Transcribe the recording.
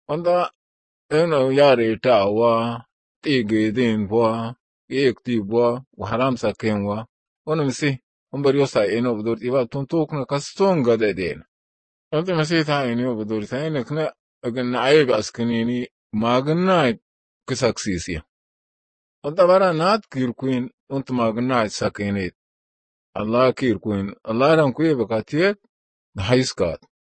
onda eno yare tawa tigedin wa ekti wa haram saken wa ona msi ombari yosa eno budur iba tuntukna kastonga deden onda msi ta eno budur ta enekna agna ayib askinini magna kisaksisi onda bara nat kirquin ont magna sakenit Allah kirquin Allah ran kuye bakatiet haiskat